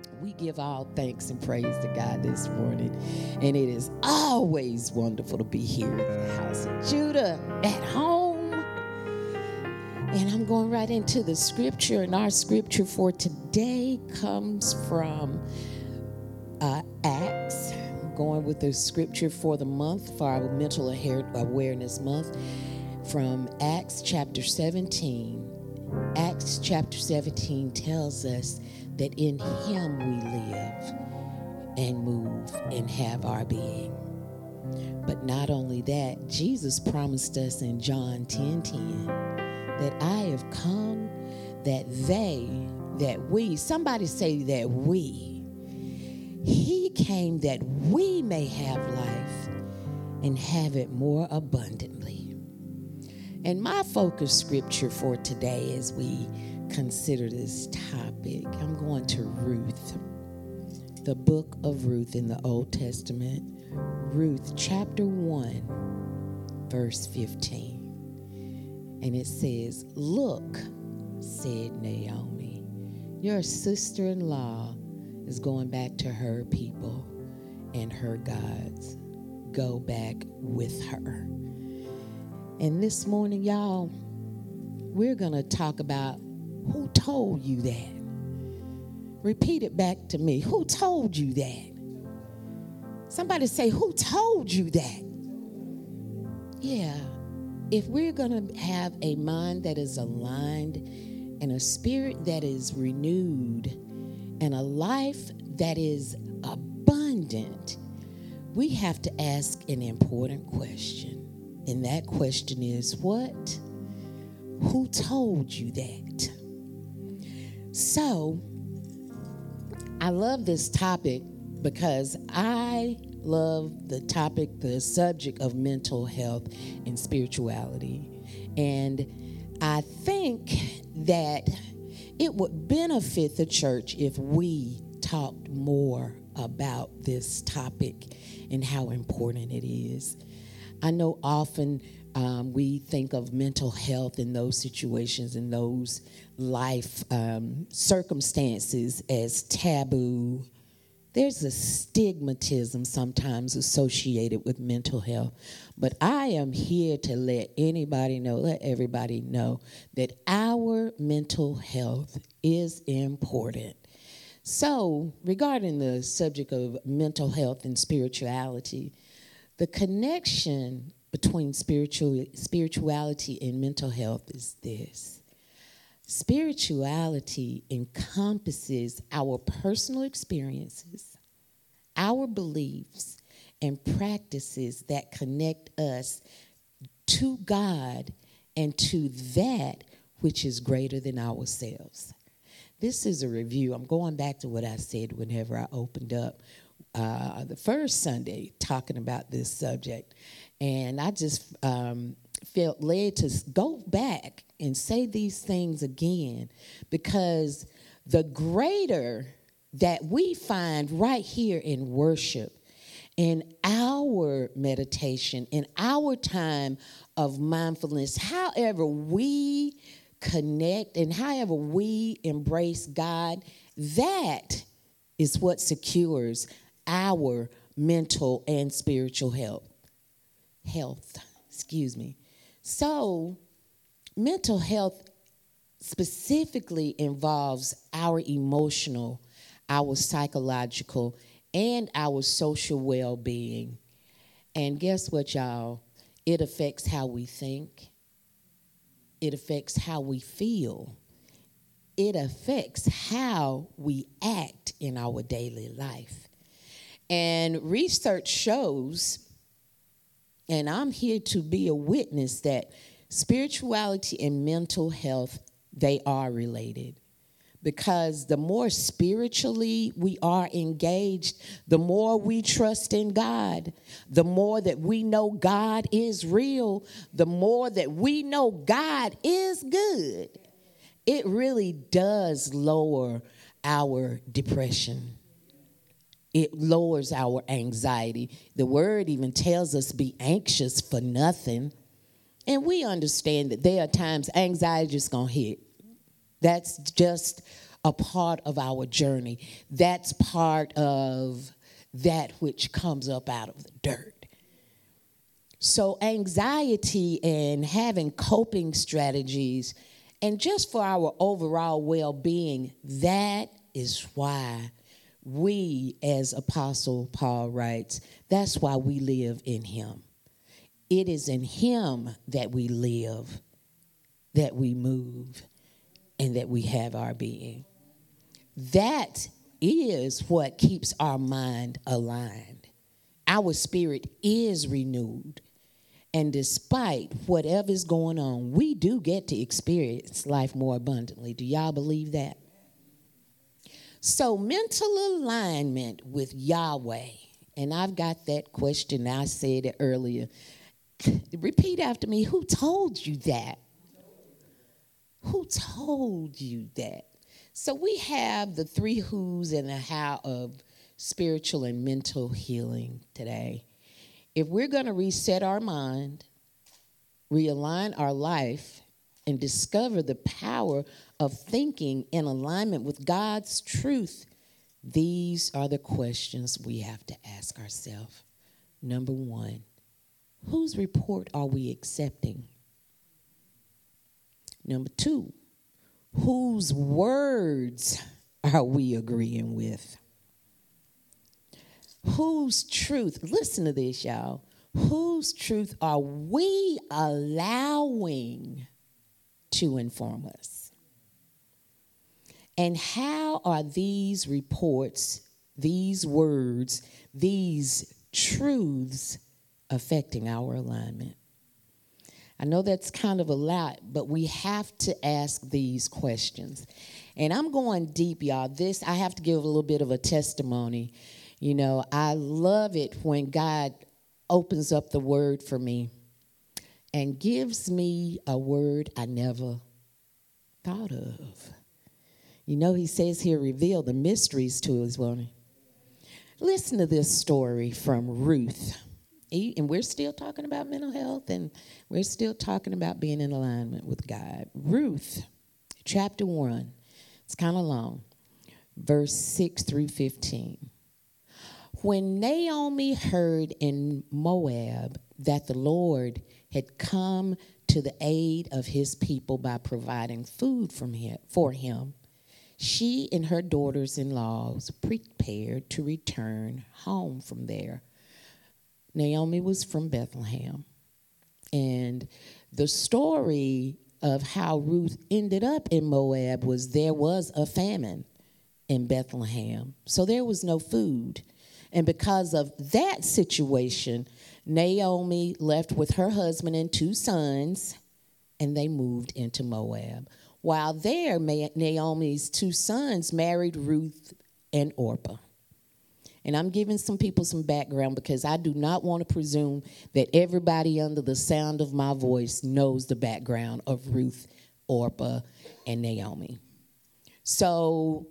We give all thanks and praise to God this morning. And it is always wonderful to be here at the house of Judah at home. And I'm going right into the scripture. And our scripture for today comes from Acts. I'm going with the scripture for the month, for our Mental Awareness Month, from Acts chapter 17. Acts chapter 17 tells us that in him we live and move and have our being. But not only that, Jesus promised us in John 10:10 that I have come somebody say that he came that we may have life and have it more abundantly. And my focus scripture for today as we consider this topic, I'm going to Ruth, the book of Ruth in the Old Testament, Ruth chapter 1, verse 15. And it says, "Look," said Naomi, "your sister-in-law is going back to her people and her gods. Go back with her." And this morning, y'all, we're going to talk about who told you that. Repeat it back to me. Who told you that? Somebody say, who told you that? Yeah. If we're going to have a mind that is aligned and a spirit that is renewed and a life that is abundant, we have to ask an important question. And that question is, what? Who told you that? So, I love this topic because I love the subject of mental health and spirituality. And I think that it would benefit the church if we talked more about this topic and how important it is. I know often we think of mental health in those situations, in those life circumstances as taboo. There's a stigmatism sometimes associated with mental health. But I am here to let everybody know that our mental health is important. So, regarding the subject of mental health and spirituality, the connection between spirituality and mental health is this. Spirituality encompasses our personal experiences, our beliefs, and practices that connect us to God and to that which is greater than ourselves. This is a review. I'm going back to what I said whenever I opened up the first Sunday talking about this subject. And I just felt led to go back and say these things again, because the greater that we find right here in worship, in our meditation, in our time of mindfulness, however we connect and however we embrace God, that is what secures our mental and spiritual health. So, mental health specifically involves our emotional, our psychological, and our social well-being. And guess what, y'all? It affects how we think. It affects how we feel. It affects how we act in our daily life. And research shows, and I'm here to be a witness, that spirituality and mental health, they are related. Because the more spiritually we are engaged, the more we trust in God, the more that we know God is real, the more that we know God is good. It really does lower our depression. It lowers our anxiety. The word even tells us be anxious for nothing. And we understand that there are times anxiety just going to hit. That's just a part of our journey. That's part of that which comes up out of the dirt. So anxiety and having coping strategies, and just for our overall well-being, that is why we, as Apostle Paul writes, that's why we live in him. It is in him that we live, that we move, and that we have our being. That is what keeps our mind aligned. Our spirit is renewed. And despite whatever's going on, we do get to experience life more abundantly. Do y'all believe that? So mental alignment with Yahweh. And I've got that question. I said it earlier. Repeat after me. Who told you that? Who told you that? So we have the three who's and the how of spiritual and mental healing today. If we're going to reset our mind, realign our life, and discover the power of thinking in alignment with God's truth, these are the questions we have to ask ourselves. Number one, whose report are we accepting? Number two, whose words are we agreeing with? Whose truth, listen to this, y'all. Whose truth are we allowing to inform us? And how are these reports, these words, these truths affecting our alignment? I know that's kind of a lot, but we have to ask these questions. And I'm going deep, y'all. I have to give a little bit of a testimony. You know, I love it when God opens up the word for me and gives me a word I never thought of. You know, he says here, reveal the mysteries to his word. Listen to this story from Ruth. And we're still talking about mental health, and we're still talking about being in alignment with God. Ruth, chapter 1. It's kind of long. Verse 6 through 15. When Naomi heard in Moab that the Lord had come to the aid of his people by providing food for him, she and her daughters-in-law prepared to return home from there. Naomi was from Bethlehem. And the story of how Ruth ended up in Moab was there was a famine in Bethlehem. So there was no food. And because of that situation, Naomi left with her husband and 2 sons, and they moved into Moab. While there, Naomi's 2 sons married Ruth and Orpah. And I'm giving some people some background because I do not want to presume that everybody under the sound of my voice knows the background of Ruth, Orpah, and Naomi. So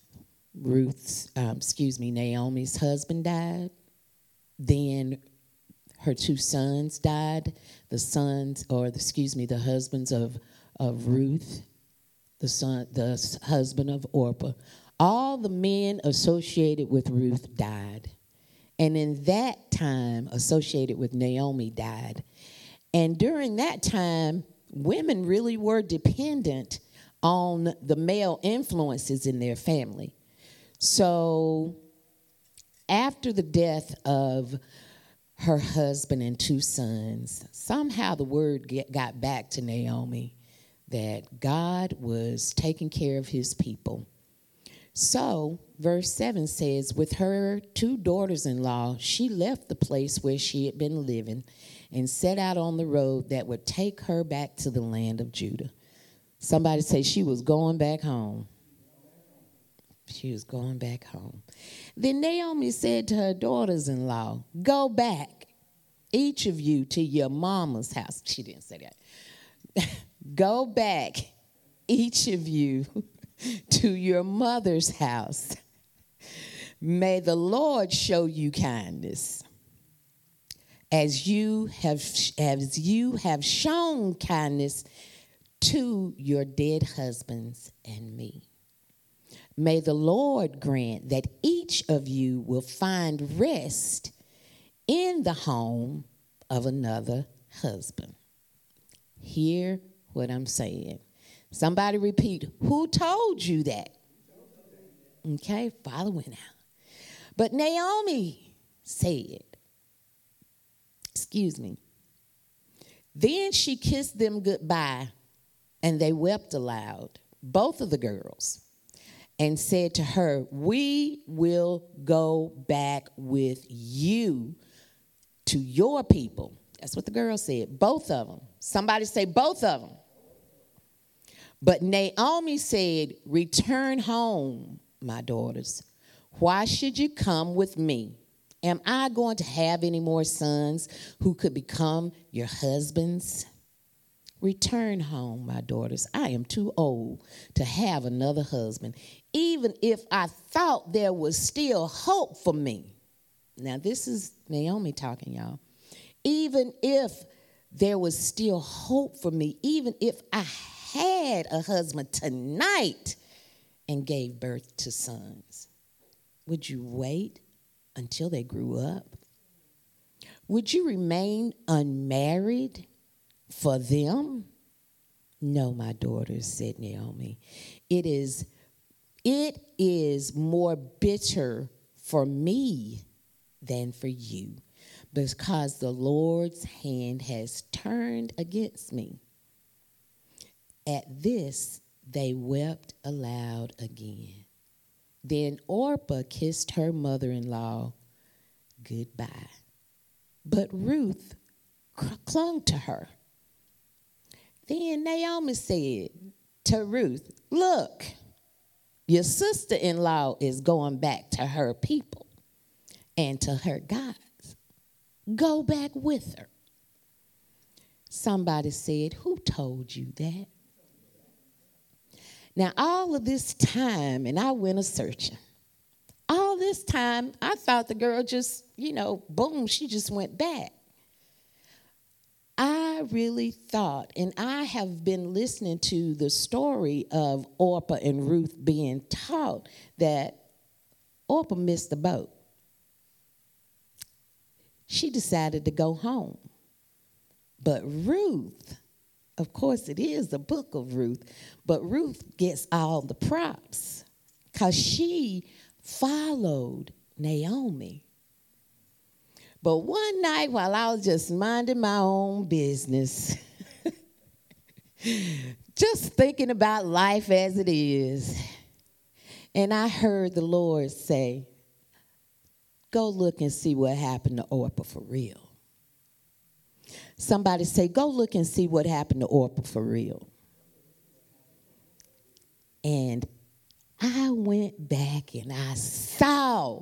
Naomi's husband died. Then her 2 sons died. The husbands of Ruth, the husband of Orpah. All the men associated with Ruth died. And in that time, associated with Naomi died. And during that time, women really were dependent on the male influences in their family. So after the death of her husband and 2 sons, somehow the word got back to Naomi that God was taking care of his people. So verse 7 says, with her 2 daughters-in-law, she left the place where she had been living and set out on the road that would take her back to the land of Judah. Somebody say she was going back home. She was going back home. Then Naomi said to her daughters-in-law, go back, each of you, to your mama's house. She didn't say that. Go back, each of you, to your mother's house. May the Lord show you kindness as you have shown kindness to your dead husbands and me. May the Lord grant that each of you will find rest in the home of another husband. Hear what I'm saying. Somebody repeat, who told you that? Okay, following out. But Naomi said, then she kissed them goodbye, and they wept aloud, both of the girls, and said to her, we will go back with you to your people. That's what the girls said, both of them. Somebody say both of them. But Naomi said, return home, my daughters. Why should you come with me? Am I going to have any more sons who could become your husbands? Return home, my daughters. I am too old to have another husband, even if I thought there was still hope for me. Now, this is Naomi talking, y'all. Even if there was still hope for me, even if I had a husband tonight and gave birth to sons, would you wait until they grew up? Would you remain unmarried for them? No, my daughters, said Naomi. It is more bitter for me than for you, because the Lord's hand has turned against me. At this, they wept aloud again. Then Orpah kissed her mother-in-law goodbye. But Ruth clung to her. Then Naomi said to Ruth, look, your sister-in-law is going back to her people and to her gods. Go back with her. Somebody said, who told you that? Now, all of this time, and I went a-searching. All this time, I thought the girl just, boom, she just went back. I really thought, and I have been listening to the story of Orpah and Ruth being taught that Orpah missed the boat. She decided to go home. But Ruth, of course, it is the book of Ruth, but Ruth gets all the props because she followed Naomi. But one night while I was just minding my own business, just thinking about life as it is, and I heard the Lord say, go look and see what happened to Orpah for real. Somebody say, go look and see what happened to Orpah for real. And I went back and I saw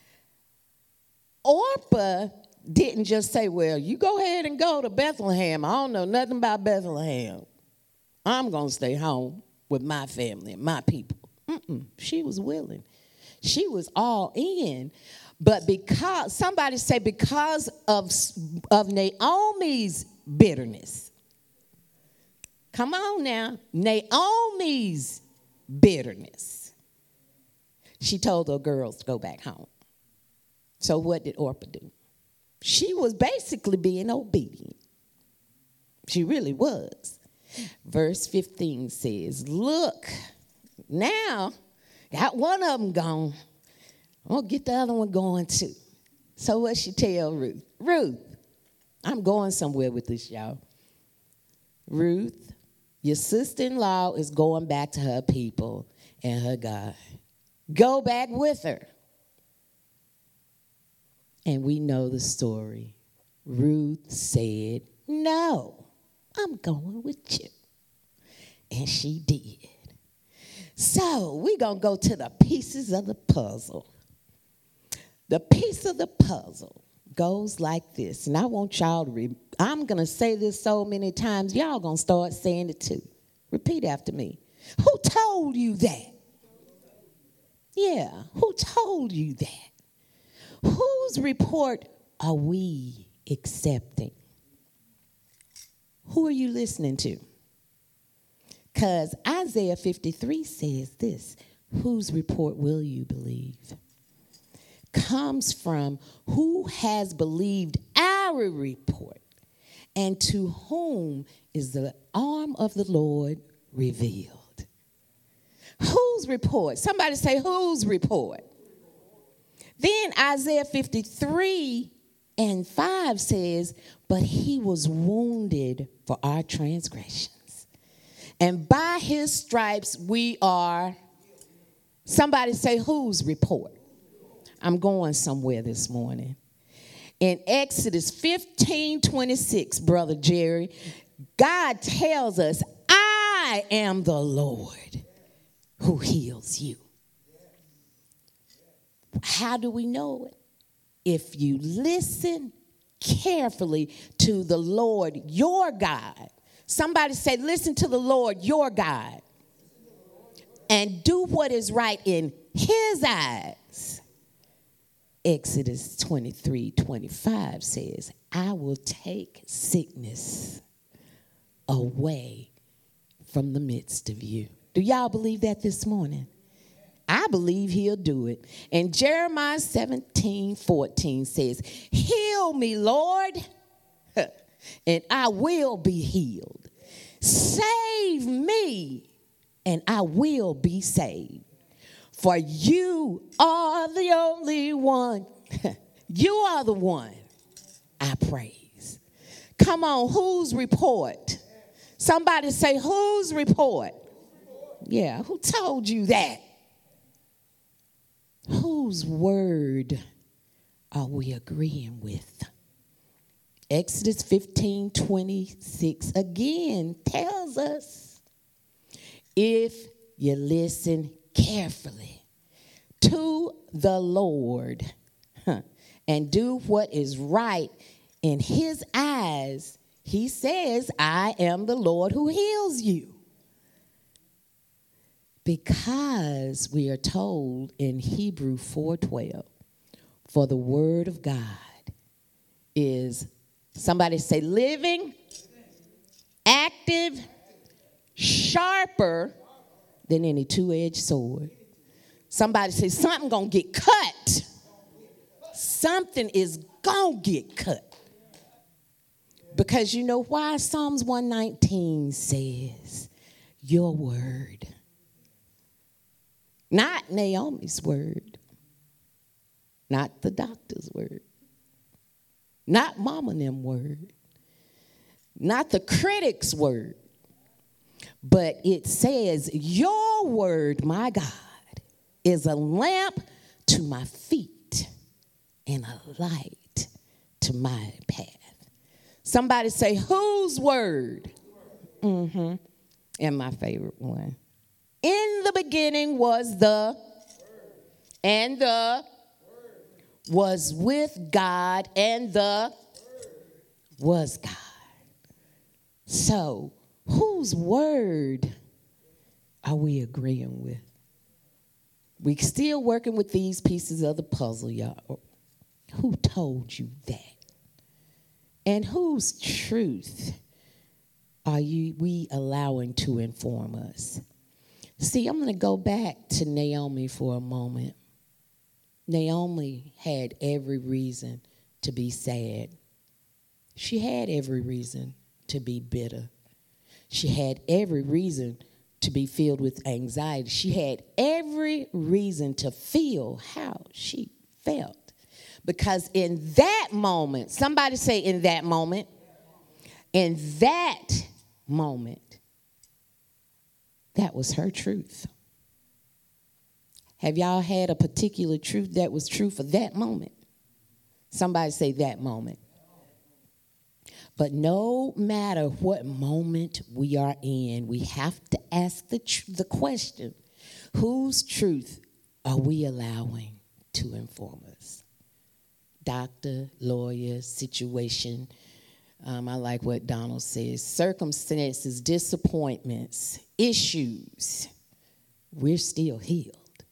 Orpah didn't just say, well, you go ahead and go to Bethlehem. I don't know nothing about Bethlehem. I'm going to stay home with my family and my people. She was willing. She was all in. But because, somebody say, because of Naomi's bitterness. Come on now. Naomi's bitterness. She told her girls to go back home. So what did Orpah do? She was basically being obedient. She really was. Verse 15 says, look, now got one of them gone. I'm going to get the other one going too. So what she tell Ruth? Ruth, I'm going somewhere with this, y'all. Ruth, your sister-in-law is going back to her people and her God. Go back with her. And we know the story. Ruth said, no, I'm going with you. And she did. So we're going to go to the pieces of the puzzle. The piece of the puzzle goes like this. And I want y'all to I'm going to say this so many times, y'all going to start saying it too. Repeat after me. Who told you that? Yeah, who told you that? Whose report are we accepting? Who are you listening to? Because Isaiah 53 says this, whose report will you believe? Comes from who has believed our report, and to whom is the arm of the Lord revealed. Whose report? Somebody say, whose report? Then Isaiah 53:5 says, but he was wounded for our transgressions, and by his stripes we are. Somebody say, whose report? I'm going somewhere this morning. In Exodus 15:26, Brother Jerry, God tells us, I am the Lord who heals you. How do we know it? If you listen carefully to the Lord, your God. Somebody say, listen to the Lord, your God, and do what is right in his eyes. Exodus 23:25 says, I will take sickness away from the midst of you. Do y'all believe that this morning? I believe he'll do it. And Jeremiah 17:14 says, heal me, Lord, and I will be healed. Save me, and I will be saved. For you are the only one. You are the one I praise. Come on, whose report? Somebody say, whose report? Yeah, who told you that? Whose word are we agreeing with? Exodus 15:26 again tells us, if you listen carefully to the Lord and do what is right in his eyes, he says, I am the Lord who heals you. Because we are told in Hebrew 4:12, for the word of God is, somebody say, living, active, sharper than any two-edged sword. Somebody say, something gonna get cut. Something is gonna get cut. Because you know why? Psalms 119 says, your word. Not Naomi's word. Not the doctor's word. Not mama and them word. Not the critic's word. But it says, your word, my God, is a lamp to my feet and a light to my path. Somebody say, whose word? And my favorite one. In the beginning was the, and the was with God, and the was God. So, whose word are we agreeing with? We still working with these pieces of the puzzle, y'all. Who told you that? And whose truth are we allowing to inform us? See, I'm going to go back to Naomi for a moment. Naomi had every reason to be sad. She had every reason to be bitter. She had every reason to be filled with anxiety. She had every reason to feel how she felt. Because in that moment, somebody say in that moment, that was her truth. Have y'all had a particular truth that was true for that moment? Somebody say that moment. But no matter what moment we are in, we have to ask the question, whose truth are we allowing to inform us? Doctor, lawyer, situation. I like what Donald says. Circumstances, disappointments, issues. We're still healed.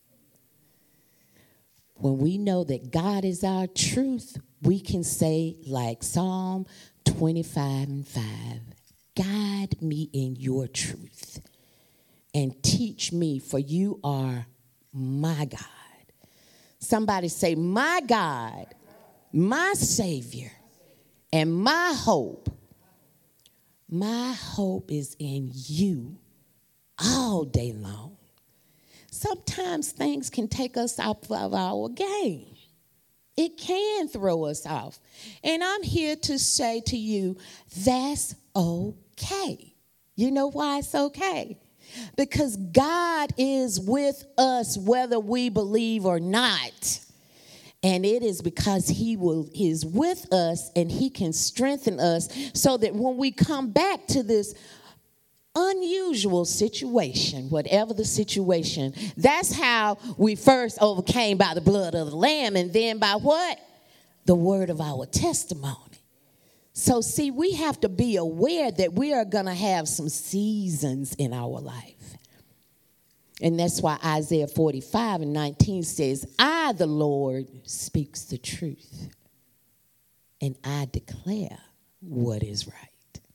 When we know that God is our truth, we can say like Psalm 25:5, guide me in your truth and teach me, for you are my God. Somebody say, my God, my Savior, and my hope. My hope is in you all day long. Sometimes things can take us off of our game. It can throw us off. And I'm here to say to you, that's okay. You know why it's okay? Because God is with us whether we believe or not. And it is because he is with us and he can strengthen us so that when we come back to this unusual situation, whatever the situation, that's how we first overcame, by the blood of the Lamb, and then by what? The word of our testimony. So see, we have to be aware that we are going to have some seasons in our life. And that's why Isaiah 45:19 says, I, the Lord, speaks the truth, and I declare what is right.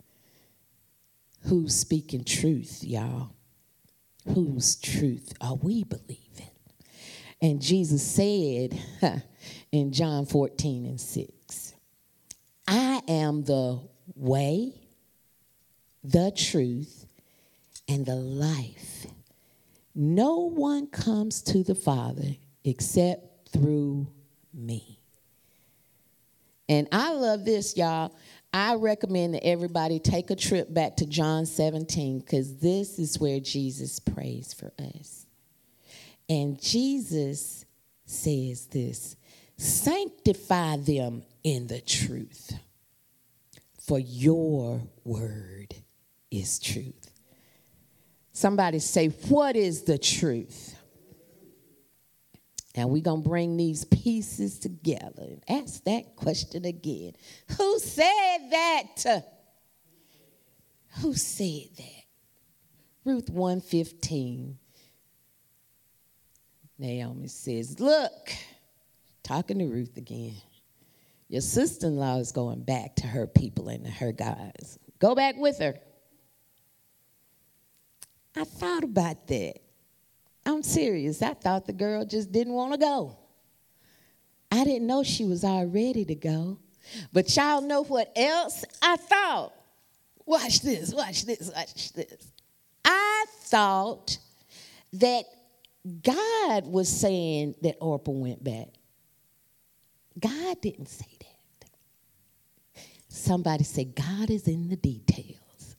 Who's speaking truth, y'all? Whose truth are we believing? And Jesus said in John 14:6, I am the way, the truth, and the life. No one comes to the Father except through me. And I love this, y'all. I recommend that everybody take a trip back to John 17, because this is where Jesus prays for us. And Jesus says this, sanctify them in the truth, for your word is truth. Somebody say, what is the truth? And we're going to bring these pieces together and ask that question again. Who said that? Who said that? Ruth 1:15. Naomi says, look, talking to Ruth again, your sister-in-law is going back to her people and to her guys. Go back with her. I thought about that. I'm serious. I thought the girl just didn't want to go. I didn't know she was all ready to go. But y'all know what else I thought? Watch this, watch this, watch this. I thought that God was saying that Orpah went back. God didn't say that. Somebody say, God is in the details.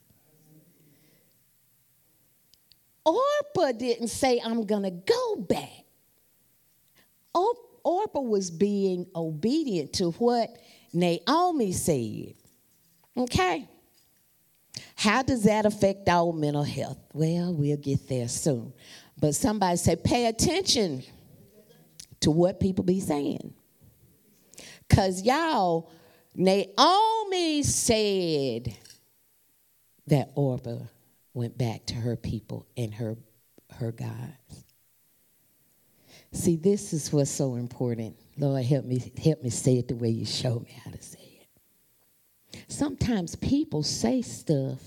Orpah didn't say, I'm going to go back. Orpah was being obedient to what Naomi said. Okay? How does that affect our mental health? Well, we'll get there soon. But somebody say, pay attention to what people be saying. Because y'all, Naomi said that Orpah went back to her people and her gods. See, this is what's so important. Lord, help me say it the way you showed me how to say it. Sometimes people say stuff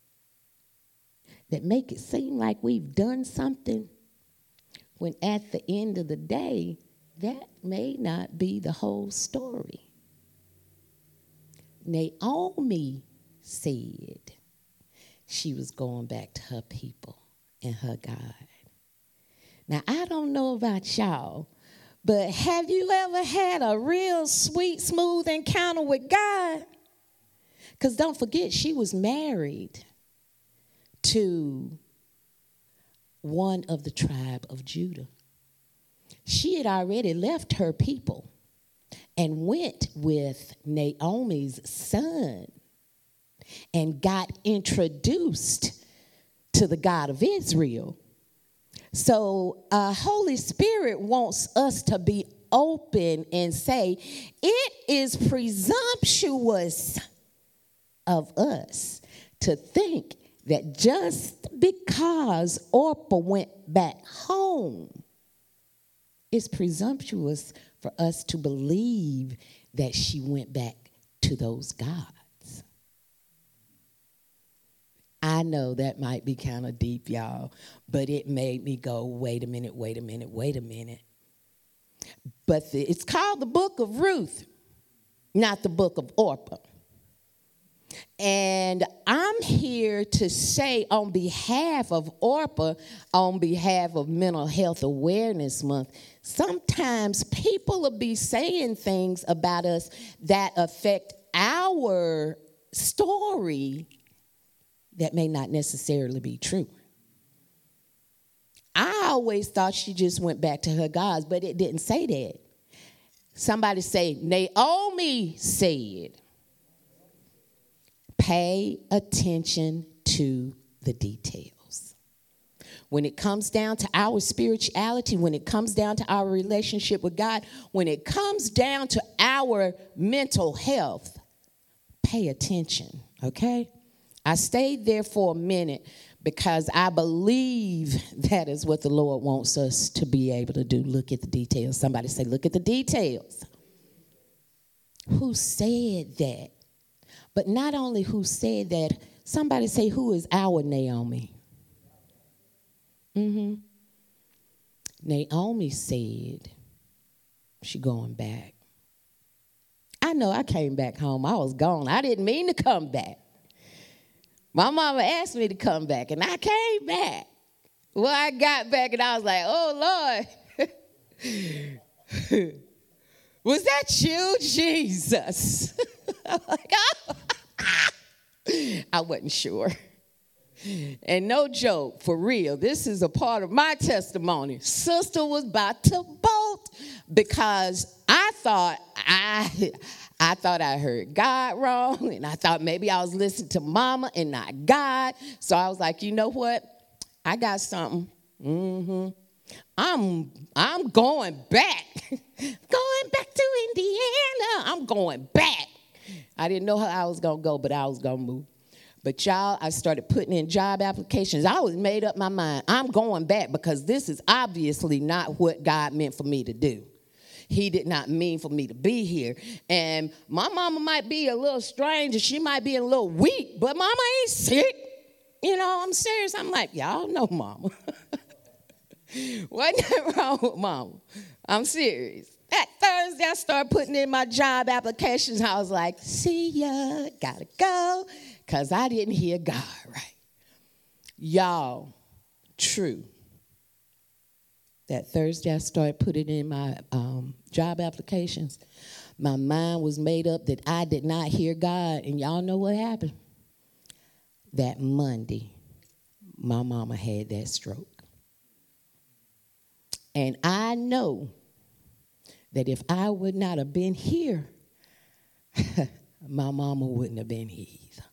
that make it seem like we've done something, when at the end of the day, that may not be the whole story. Naomi said she was going back to her people and her God. Now, I don't know about y'all, but have you ever had a real sweet, smooth encounter with God? Because don't forget, she was married to one of the tribe of Judah. She had already left her people and went with Naomi's son and got introduced to the God of Israel. So Holy Spirit wants us to be open and say, it is presumptuous of us to think that just because Orpah went back home, it's presumptuous for us to believe that she went back to those gods. I I know that might be kind of deep, y'all, but it made me go, wait a minute. But it's called the book of Ruth, not the book of Orpah. And I'm here to say on behalf of Orpah, on behalf of Mental Health Awareness Month, sometimes people will be saying things about us that affect our story that may not necessarily be true. I always thought she just went back to her gods, but it didn't say that. Somebody say, Naomi said. Pay attention to the details. When it comes down to our spirituality, when it comes down to our relationship with God, when it comes down to our mental health, pay attention, okay? I stayed there for a minute because I believe that is what the Lord wants us to be able to do. Look at the details. Somebody say, look at the details. Who said that? But not only who said that, somebody say, who is our Naomi? Naomi said, she going back. I know I came back home. I was gone. I didn't mean to come back. My mama asked me to come back, and I came back. Well, I got back, and I was like, oh, Lord. Was that you, Jesus? I wasn't sure. And no joke, for real, this is a part of my testimony. Sister was about to bolt because I thought I heard God wrong, and I thought maybe I was listening to Mama and not God. So I was like, you know what? I got something. I'm going back. Going back to Indiana. I'm going back. I didn't know how I was going to go, but I was going to move. But y'all, I started putting in job applications. I was made up my mind. I'm going back because this is obviously not what God meant for me to do. He did not mean for me to be here. And my mama might be a little strange and she might be a little weak, but mama ain't sick. You know, I'm serious. I'm like, y'all know mama. Wasn't wrong with mama. I'm serious. That Thursday, I started putting in my job applications. I was like, see ya, gotta go, because I didn't hear God right. Y'all, true. That Thursday, I started putting in my job applications. My mind was made up that I did not hear God, and y'all know what happened? That Monday, my mama had that stroke. And I know that if I would not have been here, my mama wouldn't have been here either.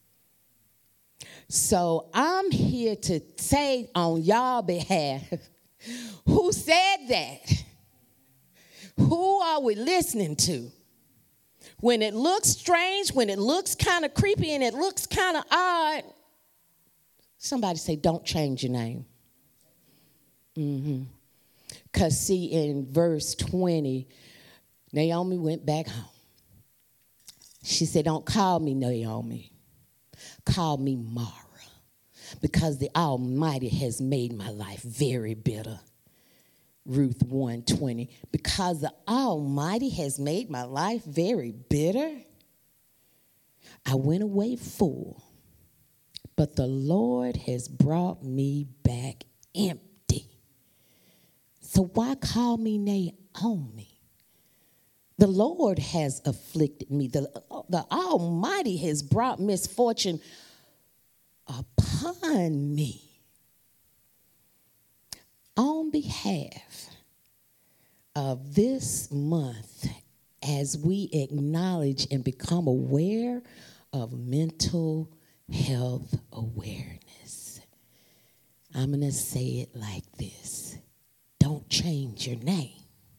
So I'm here to say on y'all behalf, who said that? Who are we listening to? When it looks strange, when it looks kind of creepy and it looks kind of odd, somebody say, don't change your name. Because, see, in verse 20, Naomi went back home. She said, don't call me Naomi. Call me Mara. Because the Almighty has made my life very bitter. Ruth 1:20. Because the Almighty has made my life very bitter, I went away full, but the Lord has brought me back empty. So why call me Naomi? The Lord has afflicted me. The Almighty has brought misfortune upon me. On behalf of this month, as we acknowledge and become aware of mental health awareness, I'm going to say it like this. Don't change your name.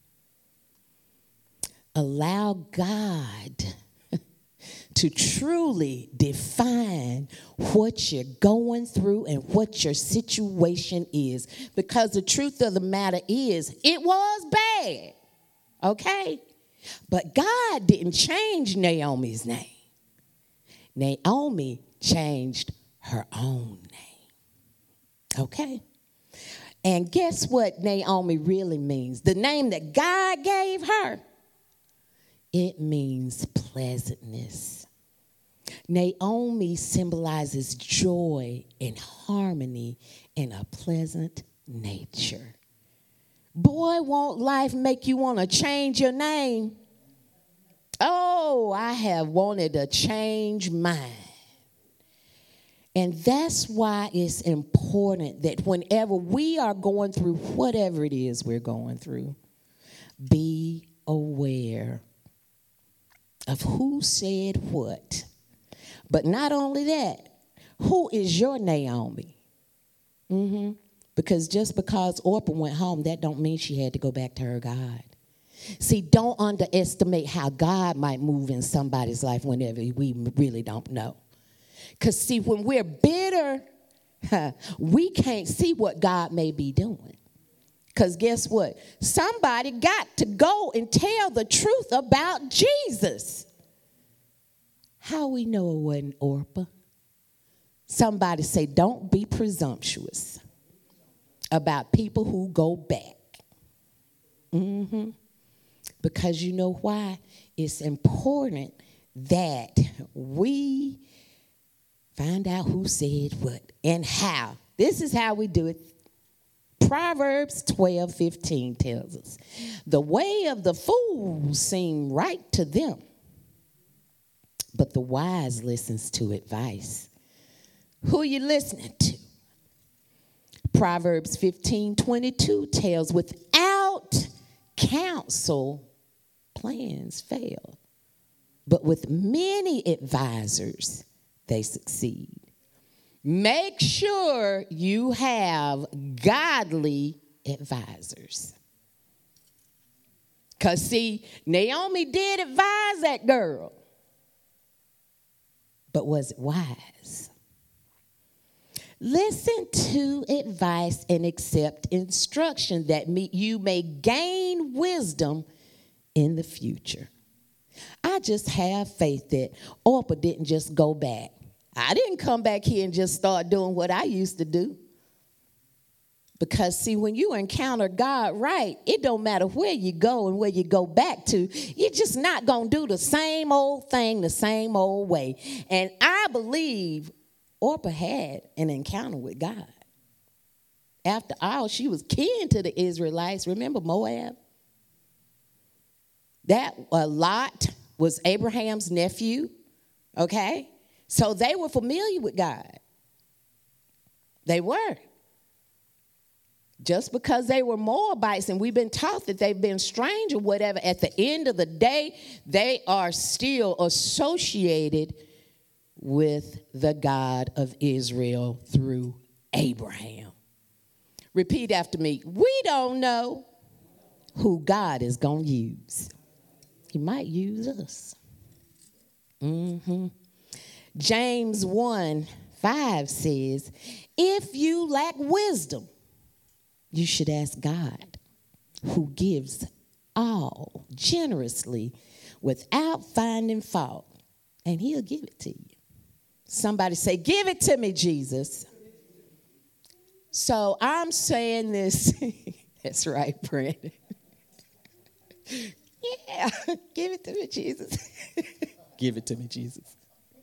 Allow God to truly define what you're going through and what your situation is. Because the truth of the matter is, it was bad, okay? But God didn't change Naomi's name. Naomi changed her own name. Okay? And guess what Naomi really means? The name that God gave her, it means pleasantness. Naomi symbolizes joy and harmony and a pleasant nature. Boy, won't life make you want to change your name? Oh, I have wanted to change mine. And that's why it's important that whenever we are going through whatever it is we're going through, be aware of who said what. But not only that, who is your Naomi? Because just because Orpah went home, that don't mean she had to go back to her God. See, don't underestimate how God might move in somebody's life whenever we really don't know. Because, see, when we're bitter, we can't see what God may be doing. Because guess what? Somebody got to go and tell the truth about Jesus. How we know it wasn't Orpah? Somebody say, don't be presumptuous about people who go back. Because you know why? It's important that we find out who said what and how. This is how we do it. Proverbs 12:15 tells us, the way of the fools seem right to them, but the wise listens to advice. Who are you listening to? Proverbs 15:22 tells, without counsel, plans fail, but with many advisors, they succeed. Make sure you have godly advisors. Because, see, Naomi did advise that girl. But was it wise? Listen to advice and accept instruction that you may gain wisdom in the future. I just have faith that Orpah didn't just go back. I didn't come back here and just start doing what I used to do. Because, see, when you encounter God right, it don't matter where you go and where you go back to. You're just not going to do the same old thing the same old way. And I believe Orpah had an encounter with God. After all, she was kin to the Israelites. Remember Moab? That Lot was Abraham's nephew, okay? So they were familiar with God. They were. Just because they were Moabites and we've been taught that they've been strange or whatever, at the end of the day, they are still associated with the God of Israel through Abraham. Repeat after me. We don't know who God is going to use. He might use us. James 1:5 says, if you lack wisdom, you should ask God, who gives all generously without finding fault, and he'll give it to you. Somebody say, give it to me, Jesus. So I'm saying this. That's right, Brandon. Yeah, give it to me, Jesus. Give it to me, Jesus.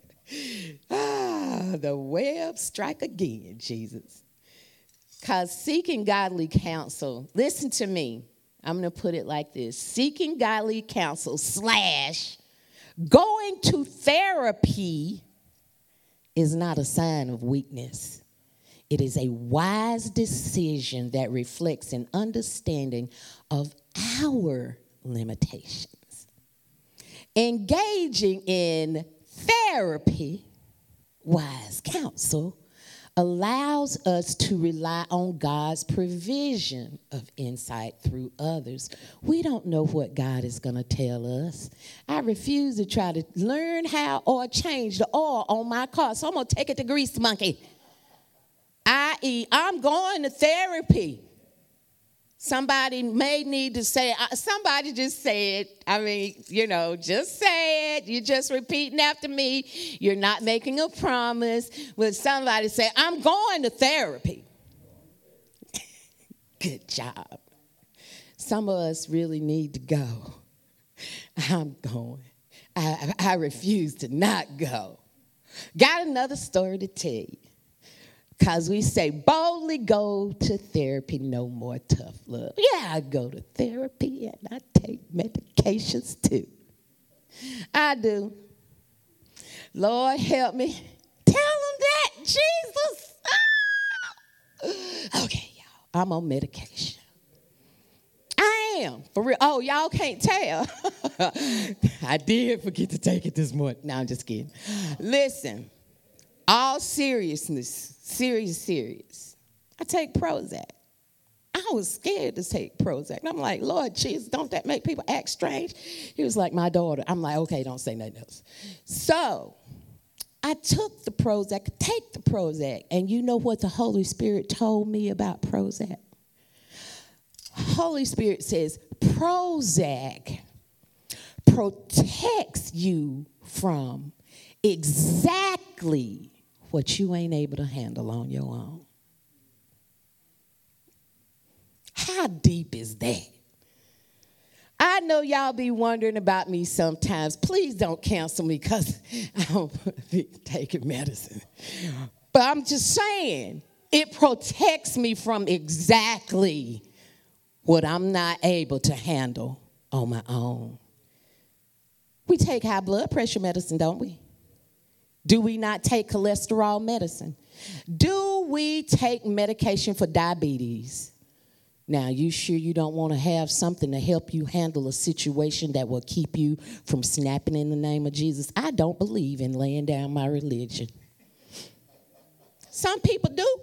The web strike again, Jesus. Because seeking godly counsel, listen to me. I'm going to put it like this. Seeking godly counsel / going to therapy is not a sign of weakness. It is a wise decision that reflects an understanding of our limitations. Engaging in therapy, wise counsel, allows us to rely on God's provision of insight through others. We don't know what God is going to tell us. I refuse to try to learn how or change the oil on my car, so I'm going to take it to Grease Monkey. i.e., I'm going to therapy. Somebody may need to say, somebody just said, just say it. You're just repeating after me. You're not making a promise. When somebody say, I'm going to therapy. Good job. Some of us really need to go. I'm going. I refuse to not go. Got another story to tell you. Because we say, boldly go to therapy, no more tough love. Yeah, I go to therapy and I take medications too. I do. Lord, help me. Tell them that, Jesus. Ah! Okay, y'all, I'm on medication. I am, for real. Oh, y'all can't tell. I did forget to take it this morning. No, I'm just kidding. Listen, all seriousness. Serious. I take Prozac. I was scared to take Prozac. And I'm like, Lord Jesus, don't that make people act strange? He was like, my daughter. I'm like, okay, don't say nothing else. So I took the Prozac, take the Prozac. And you know what the Holy Spirit told me about Prozac? Holy Spirit says, Prozac protects you from exactly what you ain't able to handle on your own. How deep is that? I know y'all be wondering about me sometimes. Please don't cancel me because I don't be taking medicine. But I'm just saying, it protects me from exactly what I'm not able to handle on my own. We take high blood pressure medicine, don't we? Do we not take cholesterol medicine? Do we take medication for diabetes? Now, you sure you don't want to have something to help you handle a situation that will keep you from snapping in the name of Jesus? I don't believe in laying down my religion. Some people do.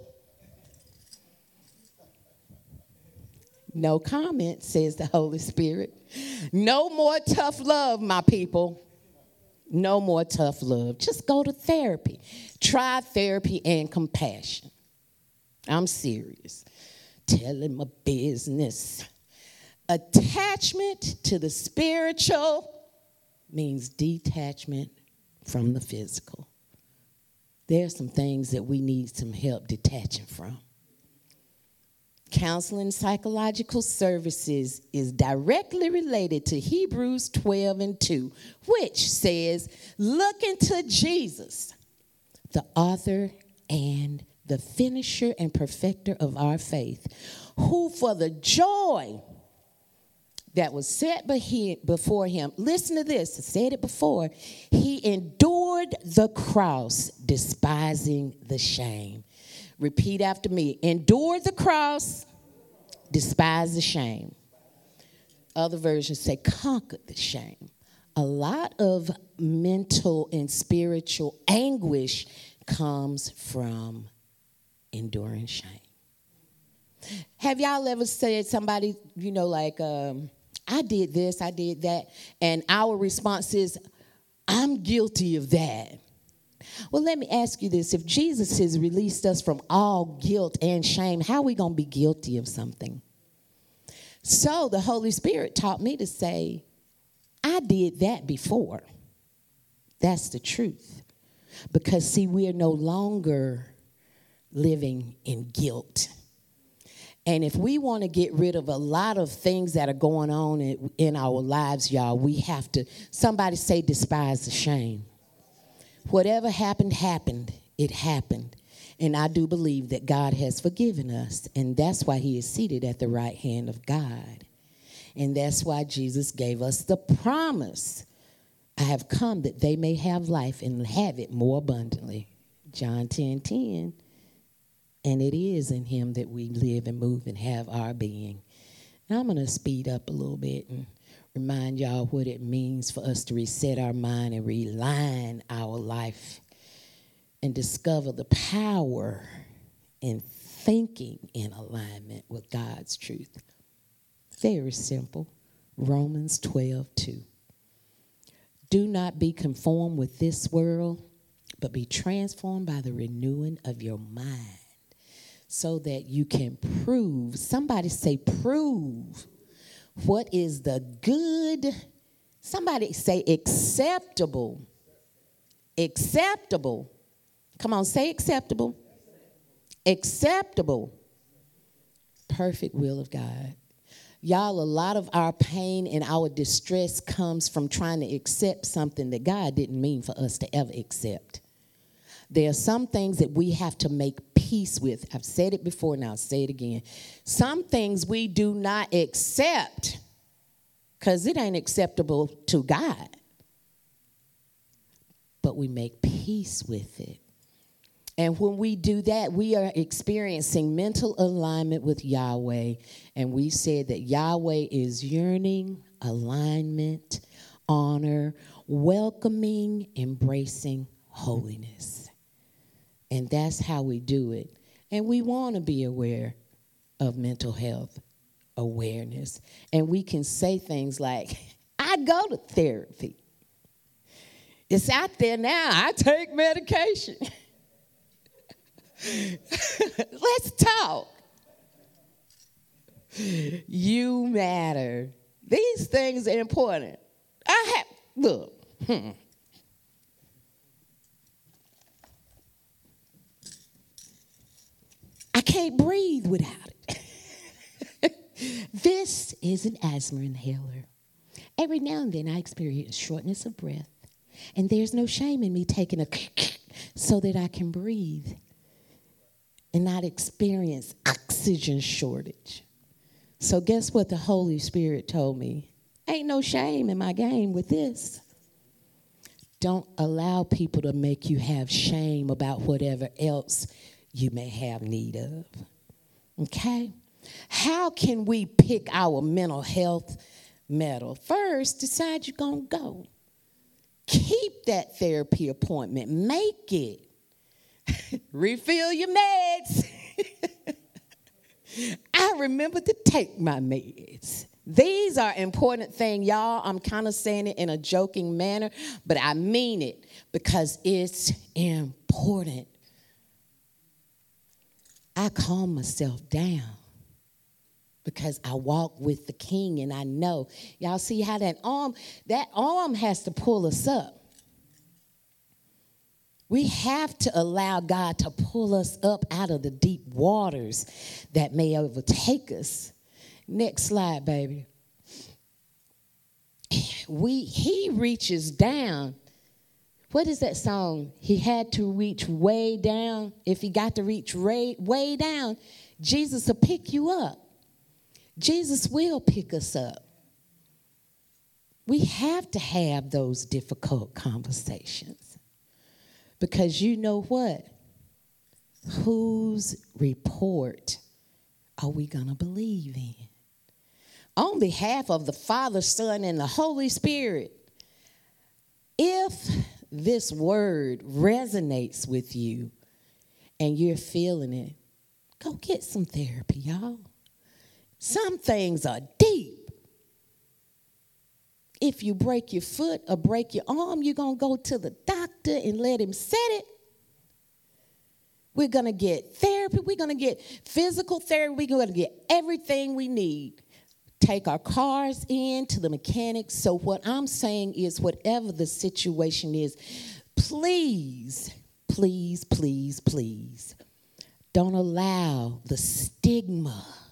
No comment, says the Holy Spirit. No more tough love, my people. No more tough love. Just go to therapy. Try therapy and compassion. I'm serious. Telling my business. Attachment to the spiritual means detachment from the physical. There are some things that we need some help detaching from. Counseling psychological services is directly related to Hebrews 12:2, which says, look into Jesus, the author and the finisher and perfecter of our faith, who for the joy that was set before him, listen to this, I said it before, he endured the cross, despising the shame. Repeat after me. Endure the cross, despise the shame. Other versions say conquer the shame. A lot of mental and spiritual anguish comes from enduring shame. Have y'all ever said somebody, I did this, I did that, and our response is, I'm guilty of that. Well, let me ask you this. If Jesus has released us from all guilt and shame, how are we going to be guilty of something? So the Holy Spirit taught me to say, I did that before. That's the truth. Because, see, we are no longer living in guilt. And if we want to get rid of a lot of things that are going on in our lives, y'all, we have to, somebody say, despise the shame. Whatever happened, it happened. And I do believe that God has forgiven us. And that's why he is seated at the right hand of God. And that's why Jesus gave us the promise. I have come that they may have life and have it more abundantly. John 10:10. And it is in him that we live and move and have our being. Now I'm going to speed up a little bit and remind y'all what it means for us to reset our mind and realign our life and discover the power in thinking in alignment with God's truth. Very simple. Romans 12:2. Do not be conformed with this world, but be transformed by the renewing of your mind, so that you can prove. Somebody say prove. What is the good? Somebody say acceptable. Acceptable. Come on, say acceptable. Acceptable. Perfect will of God. Y'all, a lot of our pain and our distress comes from trying to accept something that God didn't mean for us to ever accept. There are some things that we have to make peace with. I've said it before, now I'll say it again. Some things we do not accept because it ain't acceptable to God. But we make peace with it. And when we do that, we are experiencing mental alignment with Yahweh. And we said that Yahweh is yearning, alignment, honor, welcoming, embracing holiness. And that's how we do it. And we want to be aware of mental health awareness. And we can say things like, I go to therapy. It's out there now. I take medication. Let's talk. You matter. These things are important. Look. I can't breathe without it. This is an asthma inhaler. Every now and then I experience shortness of breath, and there's no shame in me taking a so that I can breathe and not experience oxygen shortage. So guess what the Holy Spirit told me? Ain't no shame in my game with this. Don't allow people to make you have shame about whatever else you may have need of. Okay? How can we pick our mental health medal? First, decide you're going to go. Keep that therapy appointment. Make it. Refill your meds. I remember to take my meds. These are important things, y'all. I'm kind of saying it in a joking manner, but I mean it because it's important. I calm myself down because I walk with the King, and I know. Y'all see how that arm has to pull us up. We have to allow God to pull us up out of the deep waters that may overtake us. Next slide, baby. He reaches down. What is that song? He had to reach way down. If he got to reach way down, Jesus will pick you up. Jesus will pick us up. We have to have those difficult conversations. Because you know what? Whose report are we going to believe in? On behalf of the Father, Son, and the Holy Spirit, if this word resonates with you and you're feeling it, go get some therapy, y'all. Some things are deep. If you break your foot or break your arm, you're going to go to the doctor and let him set it. We're going to get therapy. We're going to get physical therapy. We're going to get everything we need. Take our cars in to the mechanics. So what I'm saying is whatever the situation is, please, please, please, please, don't allow the stigmatism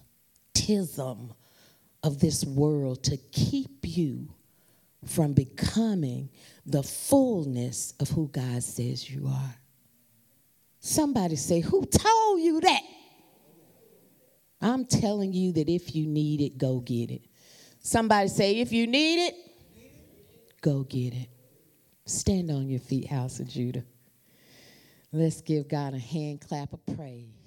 of this world to keep you from becoming the fullness of who God says you are. Somebody say, who told you that? I'm telling you that if you need it, go get it. Somebody say, if you need it, go get it. Stand on your feet, House of Judah. Let's give God a hand clap of praise.